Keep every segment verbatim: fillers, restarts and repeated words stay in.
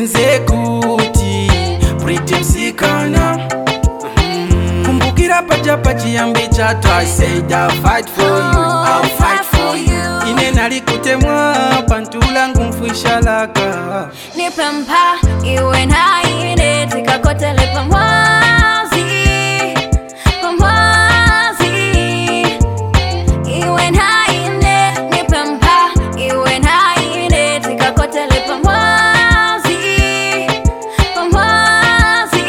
ndikuuze kuti pretty msikana. Kumbukira pachapa chiyambi chatu, I said I'll fight for you, I'll fight for you. Ine nalikutemwa pantula ngumfwisha laka. Nipempa iwe na ine tikakotele pamwazi, pamwazi. Iwe na ine nipempa iwe na ine tikakotele pamwazi, pamwazi.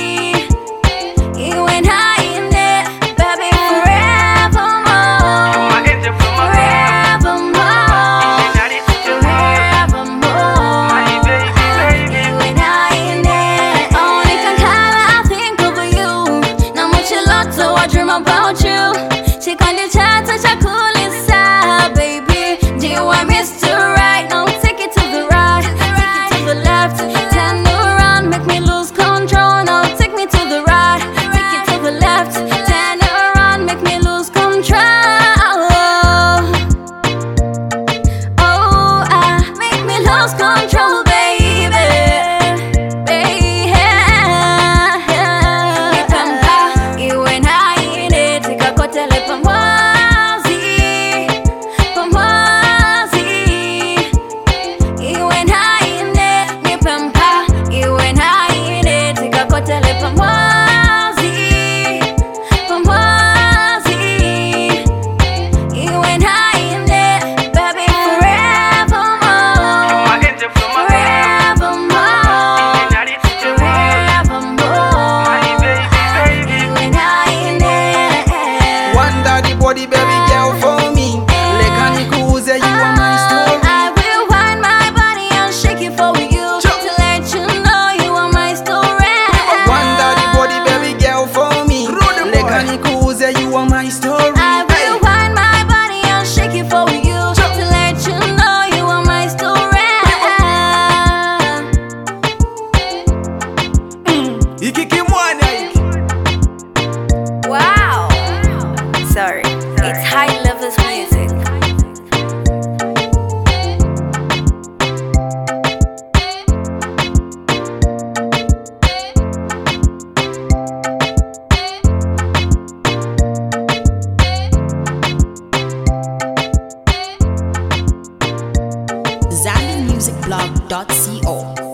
Iwe na ine baby forevermore, forevermore. About you, she can't do chat, such a cool inside, baby. Do you want me to right? No, take it to the right, take it to the left, turn around, make me lose control. No, take me to the right, take it to the left, turn around, make me lose control. Oh, ah, make me lose control, baby, baby. Nipempa iwe na tikakotele pamwazi, pamwazi. Iwe na ine nipempa iwe na ine tikakotele pamwazi, pamwazi. Iwe na ine baby forevermore, forevermore, forevermore. Iwe na ine Wonder the body baby girl for me. Leka nikuuze, you are my story. I will wind my body and shake it for you to let you know you are my story. Wonder the body baby girl for me. Leka nikuuze, you are my story. I will wind my body and shake it for you to let you know you are my story. Iki kimwana iki. Wow. Sorry, it's high levels music. Zambian Music Blog dot co